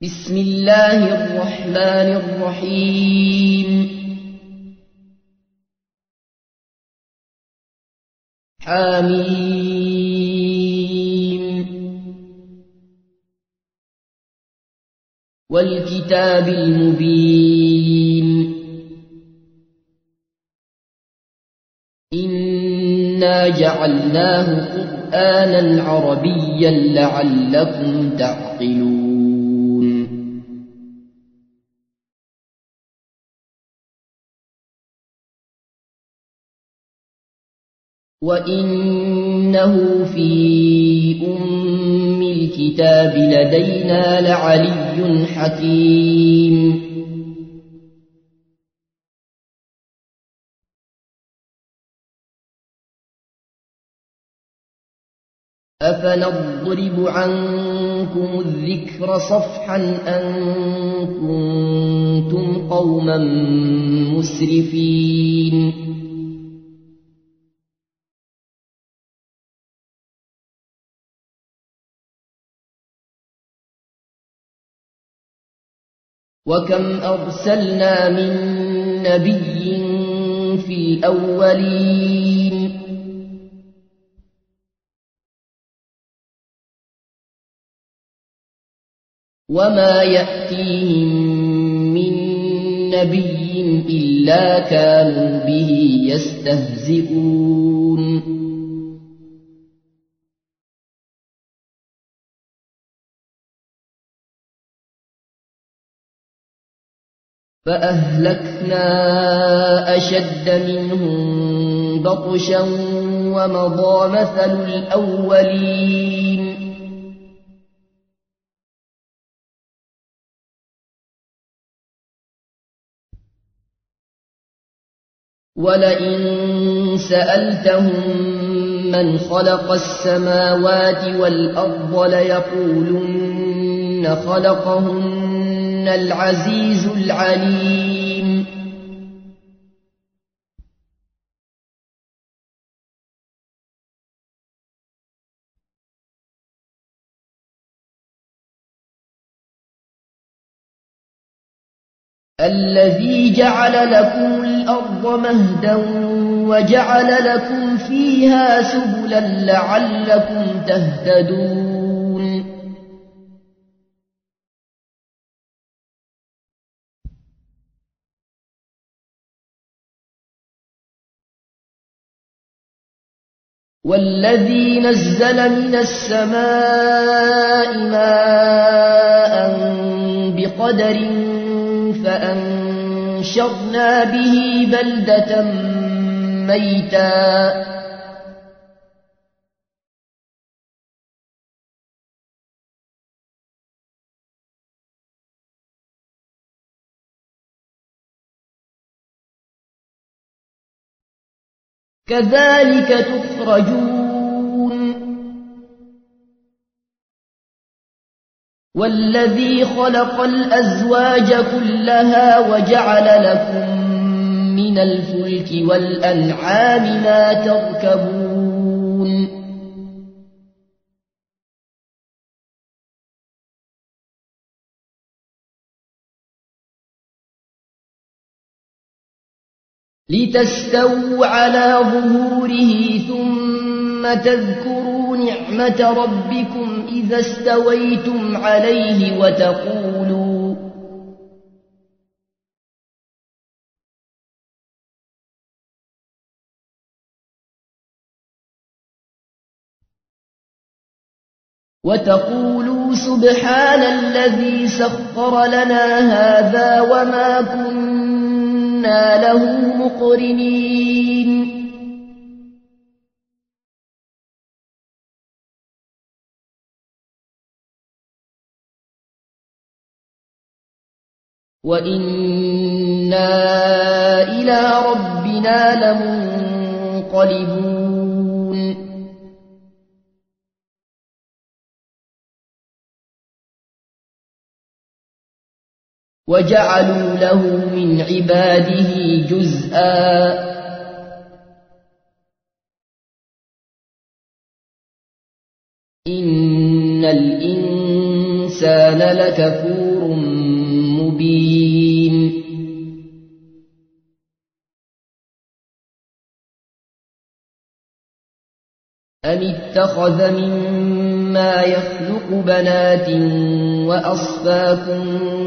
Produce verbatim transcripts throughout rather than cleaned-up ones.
بسم الله الرحمن الرحيم حميم والكتاب المبين إنا جعلناه قرآنا عربيا لعلكم تعقلون وإنه في أم الكتاب لدينا لعلي حكيم أفنضرب عنكم الذكر صفحا أن كنتم قوما مسرفين وكم أرسلنا من نبي في الأولين وما يأتيهم من نبي إلا كانوا به يستهزئون فأهلكنا أشد منهم بطشا ومضى مثل الأولين ولئن سألتهم من خلق السماوات والأرض ليقولن خلقهن العزيز العليم الذي جعل لكم الأرض مهدا وجعل لكم فيها سبلا لعلكم تهتدون والذي نزل من السماء ماء بقدر فأنشرنا به بلدة ميتا كذلك تخرجون والذي خلق الأزواج كلها وجعل لكم من الفلك والأنعام ما تركبون لتستووا على ظهوره ثم تذكروا نعمة ربكم إذا استويتم عليه وتقولوا وتقولوا سبحان الذي سخر لنا هذا وما كنا له مقرنين وإنا إلى ربنا لمنقلبون وجعلوا له من عباده جزءا إن الإنسان كان لكفور مبين أم اتخذ مما يخلق بنات وأصفاكم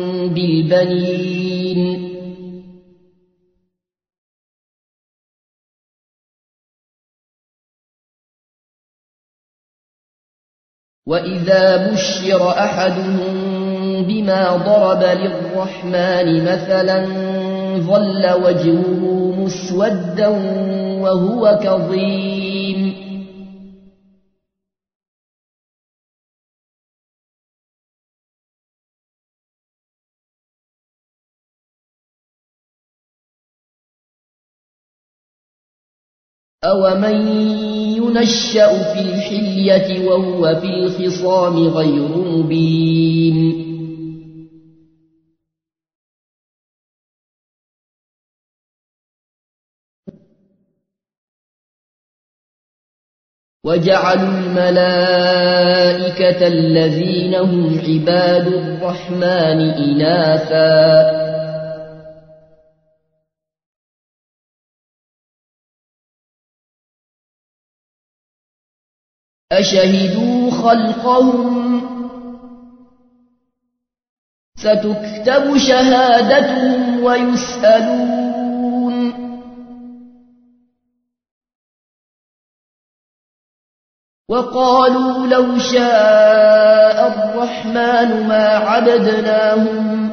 بالبنين وإذا بشر أحدهم بما ضرب للرحمن مثلا ظل وجهه مسودا وهو كظيم أومن ينشأ في الحلية وهو في الخصام غير مبين وجعلوا الملائكة الذين هم عباد الرحمن إناثا أشهدوا خلقهم ستكتب شهادتهم ويسألون وقالوا لو شاء الرحمن ما عبدناهم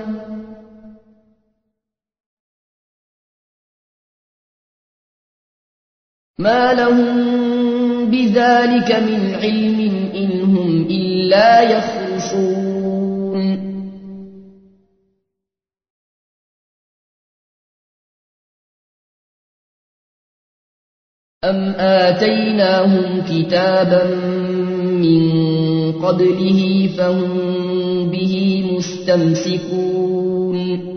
ما لهم بذلك من علم إن هم إلا يخرصون أم آتيناهم كتابا من قبله فهم به مستمسكون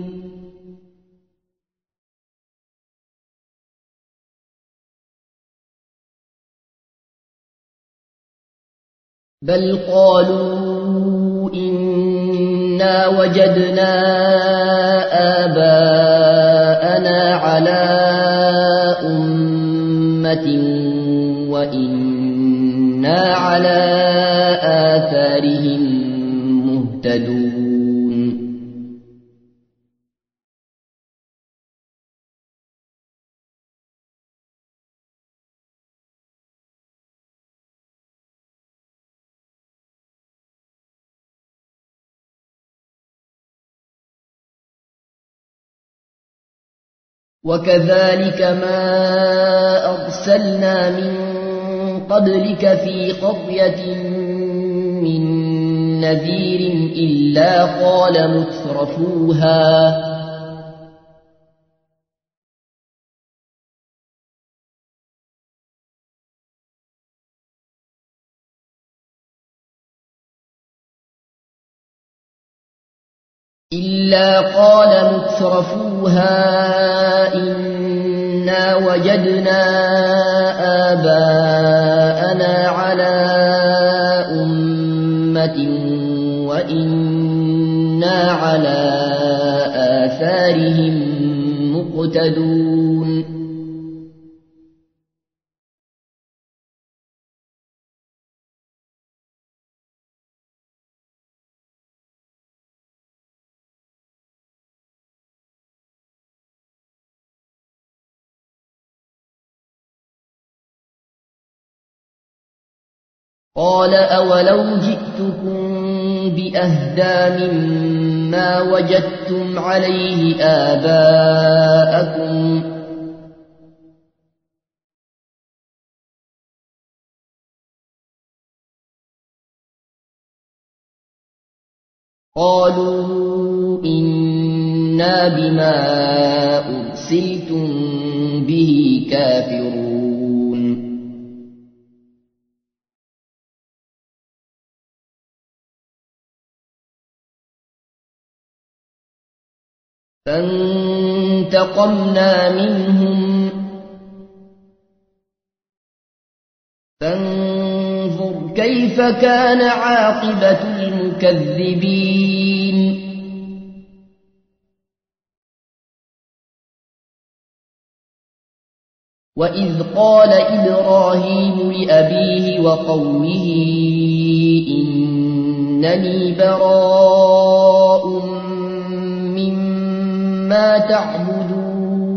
بل قالوا إنا وجدنا آباءنا على أمة وإنا على آثارهم مهتدون وكذلك ما أرسلنا من قبلك في قرية من نذير إلا قال مترفوها إلا قال مترفوها إنا وجدنا آباءنا على أمة وإنا على آثارهم مقتدون قال أولو جئتكم بأهدى مما وجدتم عليه آباءكم قالوا إنا بما أرسلتم به كافرون فانتقمنا منهم فانظر فكيف كان عاقبة المكذبين وإذ قال إبراهيم لأبيه وقومه إنني براء مما تعبدون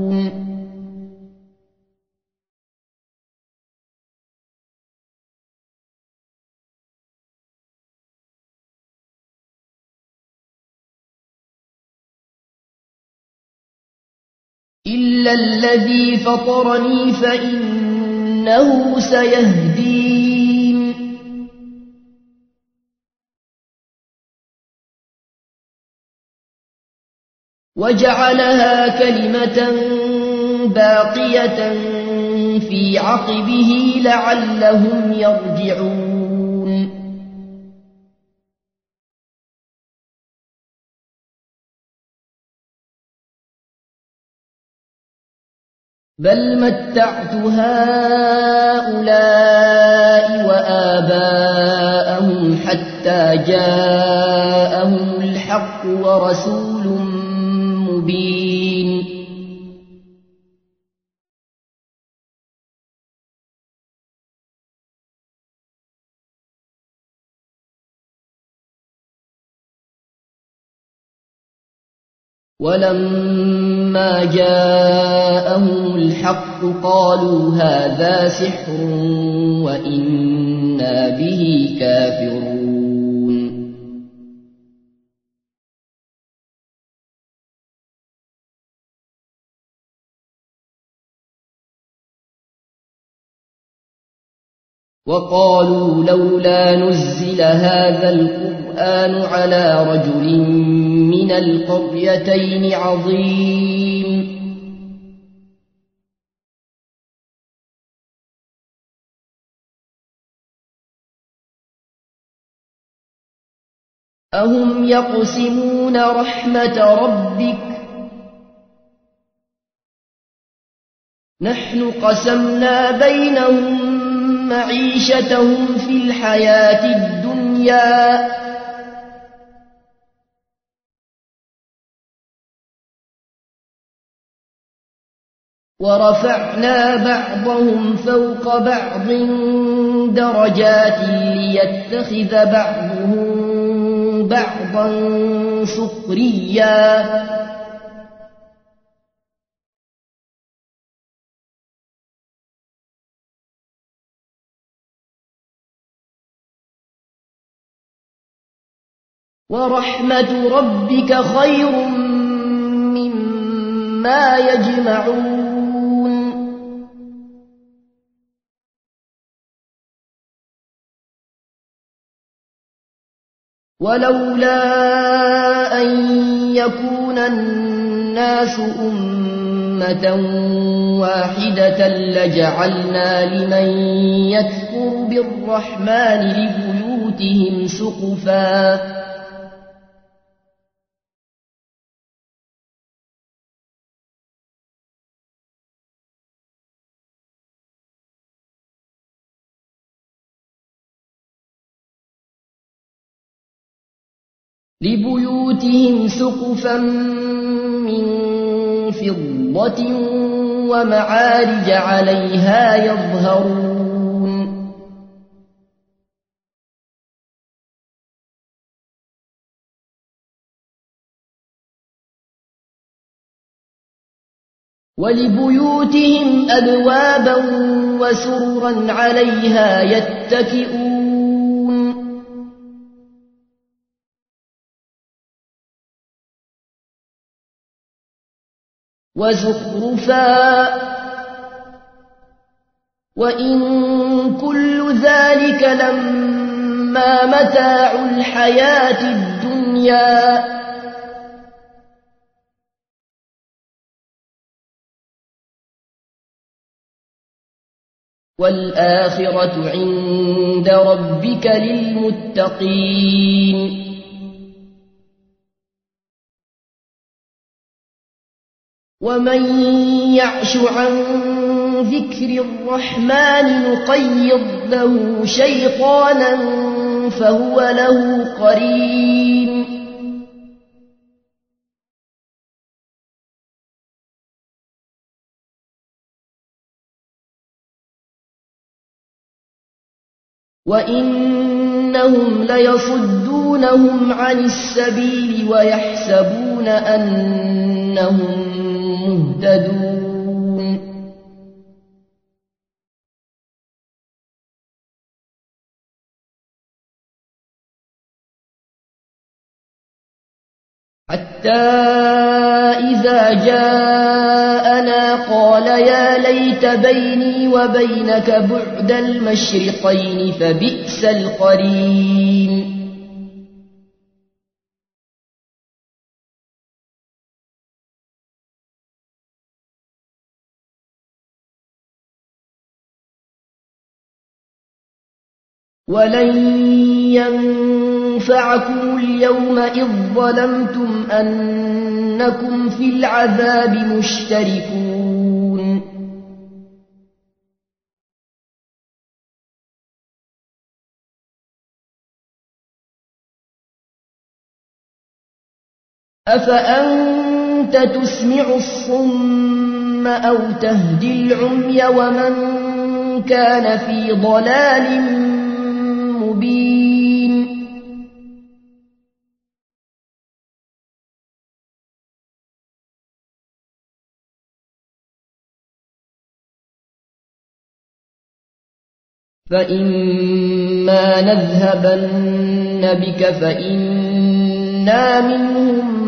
إلا الذي فطرني فإنه سيهدين وجعلها كلمة باقية في عقبه لعلهم يرجعون بل متعت هؤلاء وآباءهم حتى جاءهم الحق ورسول مبين ولما جاءهم الحق قالوا هذا سحر وإنا به كافرون وقالوا لولا نزل هذا القرآن على رجل من القريتين عظيم أهم يقسمون رحمة ربك نحن قسمنا بينهم معيشتهم في الحياة الدنيا ورفعنا بعضهم فوق بعض درجات ليتخذ بعضهم بعضا سخريا ورحمة ربك خير مما يجمعون ولولا أن يكون الناس أمة واحدة لجعلنا لمن يكفر بالرحمن لبيوتهم سقفا لبيوتهم سقفا من فضة ومعارج عليها يظهرون ولبيوتهم أبوابا وسررا عليها يتكئون وزخرفا وإن كل ذلك لما متاع الحياة الدنيا والآخرة عند ربك للمتقين ومن يعش عن ذكر الرحمن نقيض له شيطانا فهو له قرين وإنهم ليصدونهم عن السبيل ويحسبون أنهم مهتدون حتى إذا جاءنا قال يا ليت بيني وبينك بعد المشرقين فبئس القرين ولن ينفعكم اليوم إذ ظلمتم أنكم في العذاب مشتركون أفأنت تسمع الصم أو تهدي العمي ومن كان في ضلال مبين فإما نذهبن بك فإنا منهم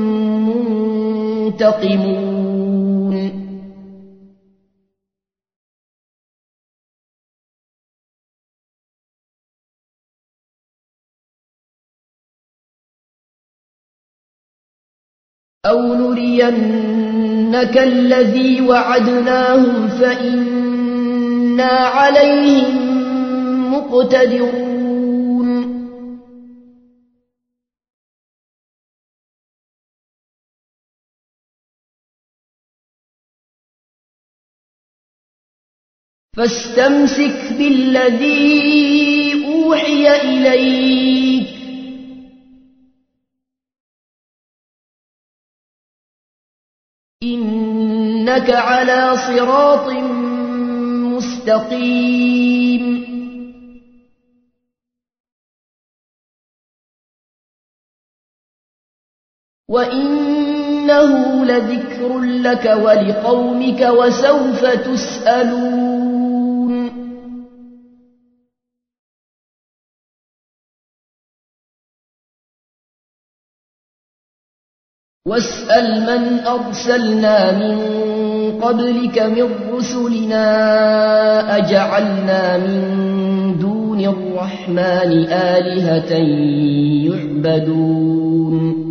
منتقمون أو نرينك الذي وعدناهم فإنا عليهم مقتدرون فاستمسك بالذي أوحي إليك إنك على صراط مستقيم وإنه لذكر لك ولقومك وسوف تسألون واسأل من أرسلنا من قبلك من رسلنا أجعلنا من دون الرحمن آلهة يعبدون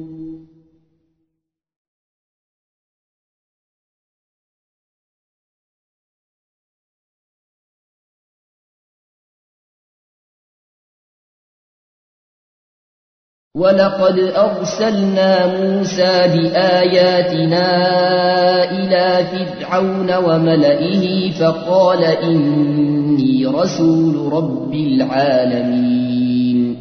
ولقد أرسلنا موسى بآياتنا إلى فرعون وملئه فقال إني رسول رب العالمين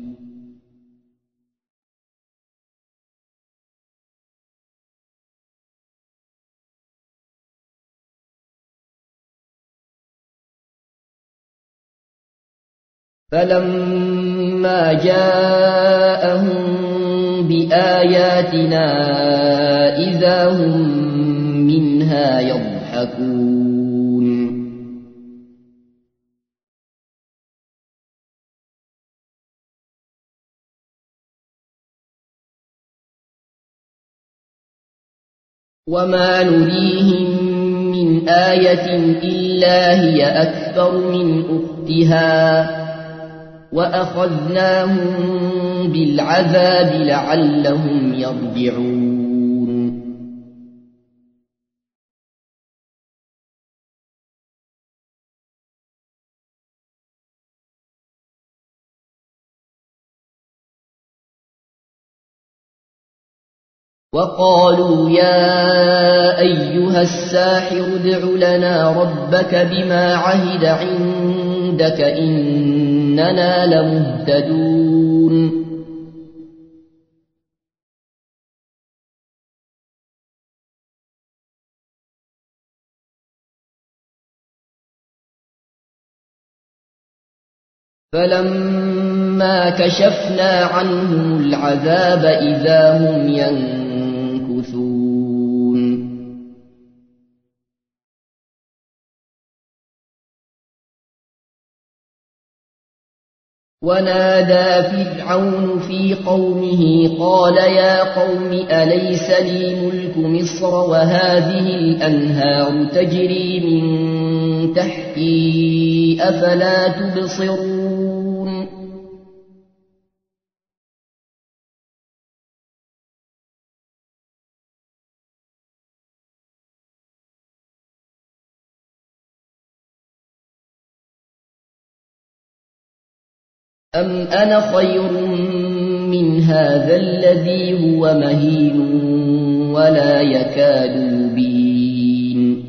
فلما جاءهم بآياتنا إذا هم منها يضحكون وما نريهم من آية إلا هي أكبر من أختها وأخذناهم بالعذاب لعلهم يرجعون وقالوا يا أيها الساحر ادع لنا ربك بما عهد عندك إننا لمهتدون فلما كشفنا عنهم العذاب إذا هم ينكثون ونادى فرعون في قومه قال يا قوم أليس لي ملك مصر وهذه الأنهار تجري من تحتي أفلا تبصرون أم أنا خير من هذا الذي هو مهين ولا يكاد يبين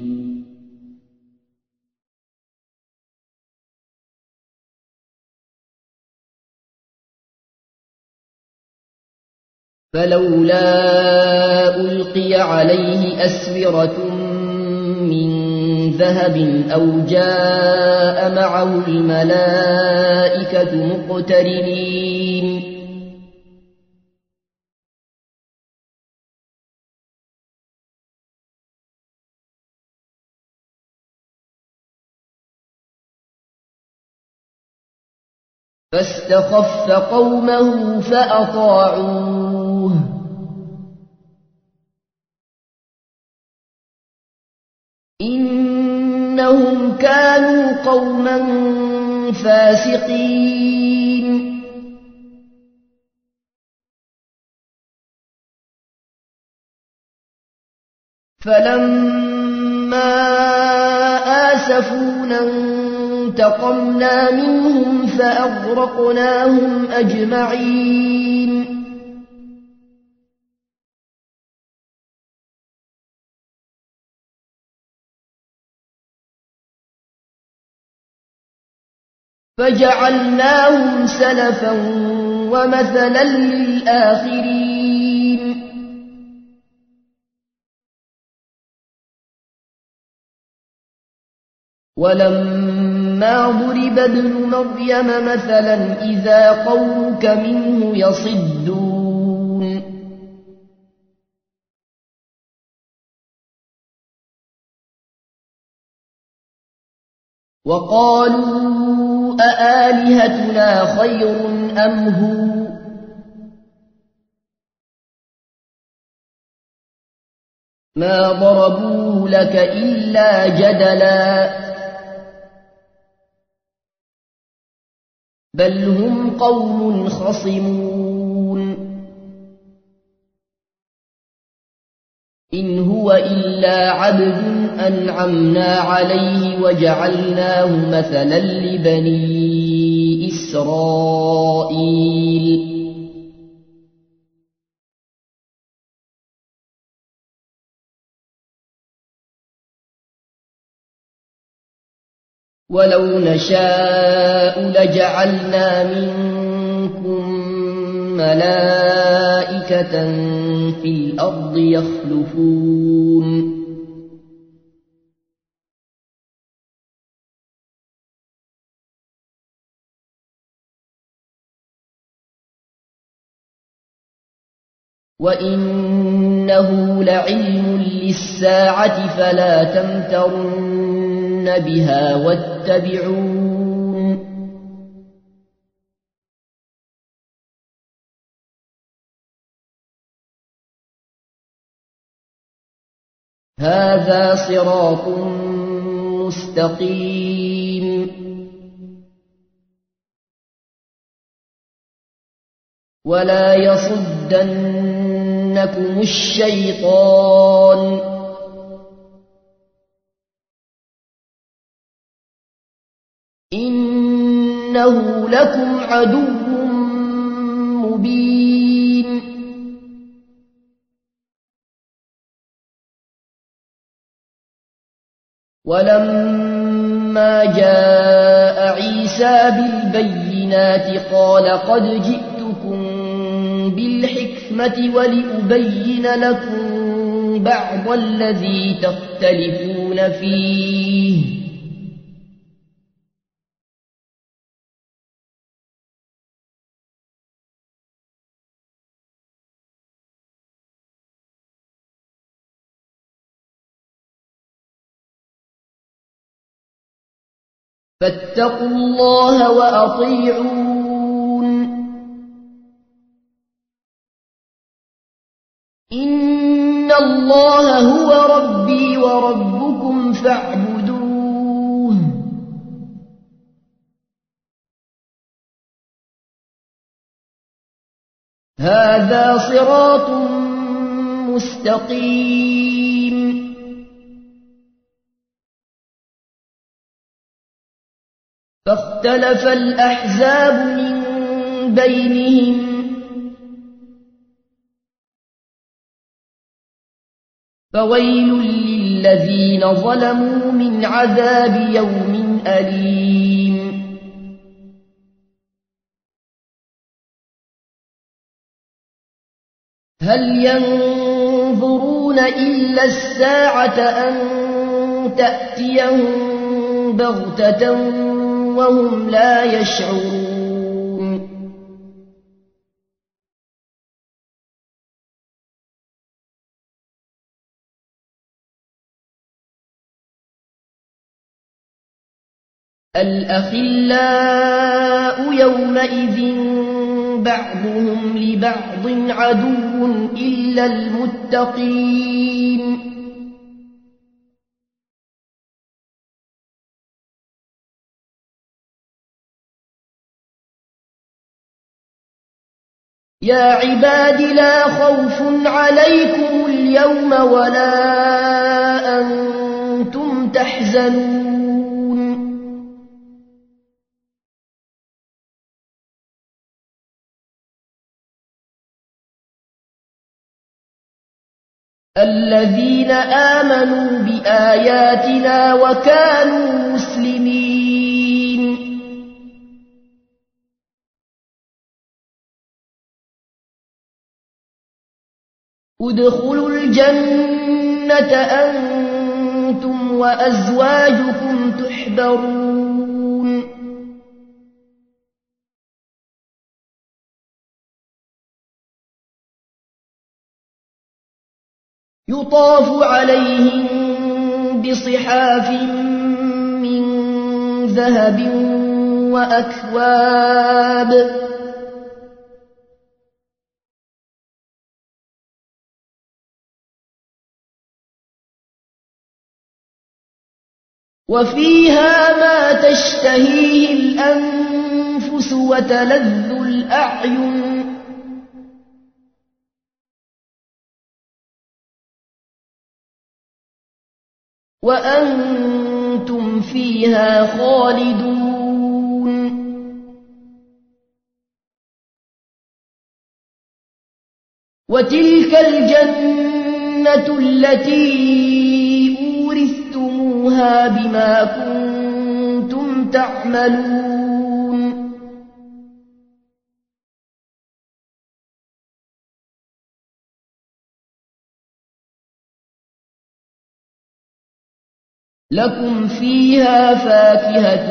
فلولا ألقي عليه أسورة من ذهب أو جاء معه الملائكة مقترنين فاستخف قومه فأطاعوه إنهم كانوا قوما فاسقين فلما آسفونا انتقمنا منهم فأغرقناهم أجمعين فجعلناهم سلفا ومثلا للآخرين ولما ضرب ابن مريم مثلا إذا قومك منه يصدون وقالوا أآلهتنا خير أم هو ما ضربوه لك إلا جدلا بل هم قوم خصمون إن هو إلا عبد أنعمنا عليه وجعلناه مثلا لبني إسرائيل ولو نشاء لجعلنا منكم ملائكة في الأرض يخلفون وإنه لعلم للساعة فلا تمترن بها واتبعون هذا صراط مستقيم ولا يصدنكم الشيطان إنه لكم عدو مبين ولما جاء عيسى بالبينات قال قد جئتكم بالحكمة ولأبين لكم بعض الذي تختلفون فيه فاتقوا الله وأطيعون إن الله هو ربي وربكم فاعبدوه هذا صراط مستقيم فاختلف الأحزاب من بينهم فويل للذين ظلموا من عذاب يوم أليم هل ينظرون إلا الساعة أن تأتيهم بغتة وهم لا يشعرون الأخلاء يومئذ بعضهم لبعض عدو إلا المتقين يا عباد لا خوف عليكم اليوم ولا أنتم تحزنون الذين آمنوا بآياتنا وكانوا مسلمين ادخلوا الجنة أنتم وأزواجكم تحبرون يطاف عليهم بصحاف من ذهب وأكواب وفيها ما تشتهيه الأنفس وتلذ الأعين وأنتم فيها خالدون وتلك الجنة التي أورثتموها بما كنتم تعملون لكم فيها فاكهة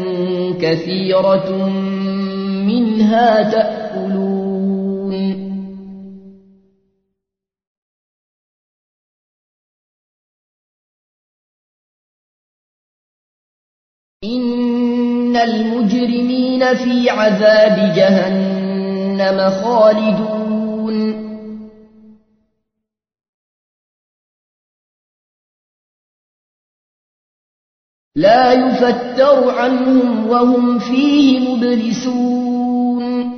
كثيرة منها تأكلون إن المجرمين في عذاب جهنم خالدون لا يفتر عنهم وهم فيه مبلسون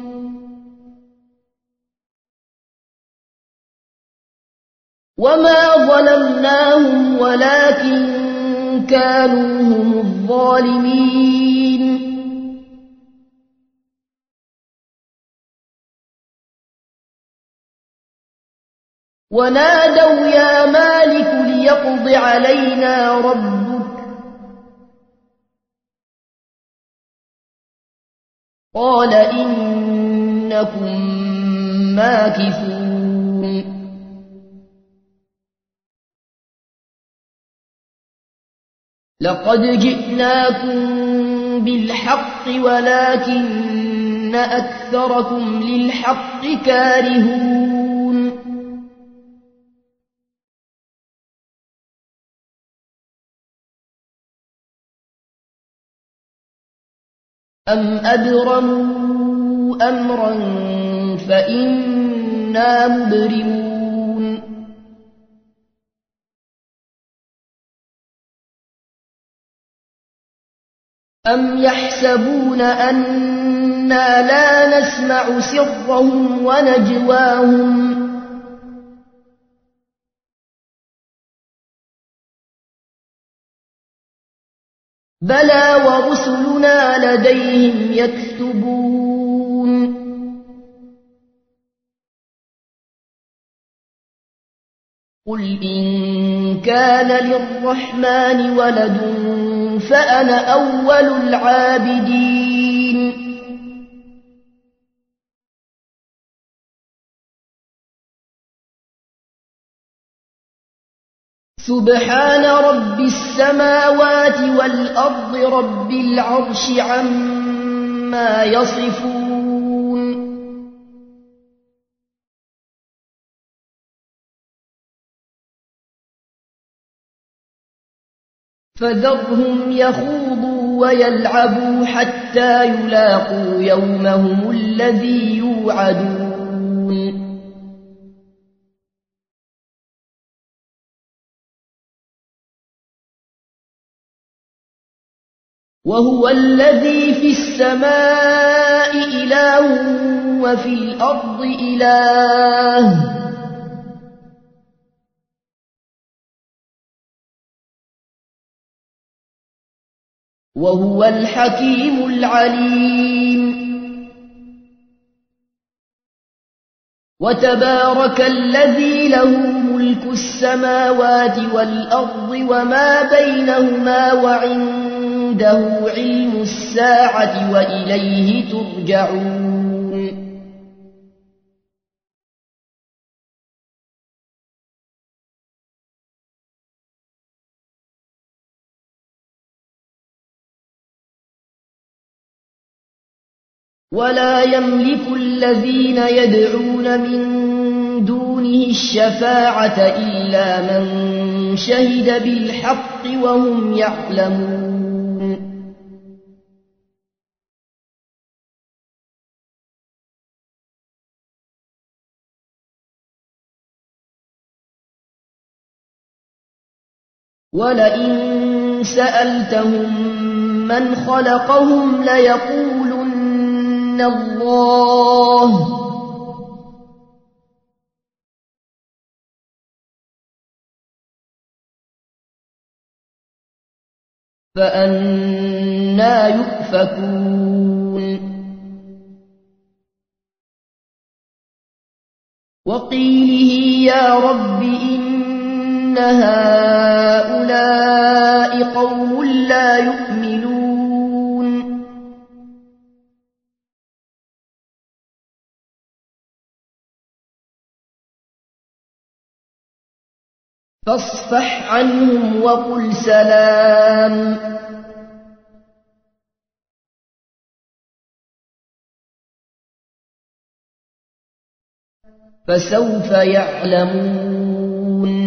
وما ظلمناهم ولكن كانوا هم الظالمين ونادوا يا مالك ليقض علينا ربك قال إنكم ماكثون لقد جئناكم بالحق ولكن أكثركم للحق كارهون أم أبرموا أمرا فإنا مبرمون أم يحسبون أنا لا نسمع سرهم ونجواهم بلى ورسلنا لديهم يكتبون قل إن كان للرحمن ولد فأنا أول العابدين سبحان رب السماوات والأرض رب العرش عما يصفون فذرهم يخوضوا ويلعبوا حتى يلاقوا يومهم الذي يوعدون وهو الذي في السماء إله وفي الأرض إله وهو الحكيم العليم وتبارك الذي له ملك السماوات والأرض وما بينهما وعنده علم الساعة وإليه ترجعون ولا يملك الذين يدعون من دونه الشفاعة إلا من شهد بالحق وهم يعلمون ولئن سألتهم من خلقهم ليقولن الله فأنى يؤفكون وقيله يا رب إن هؤلاء قوم لا يؤمنون فاصفح عنهم وقل سلام فسوف يعلمون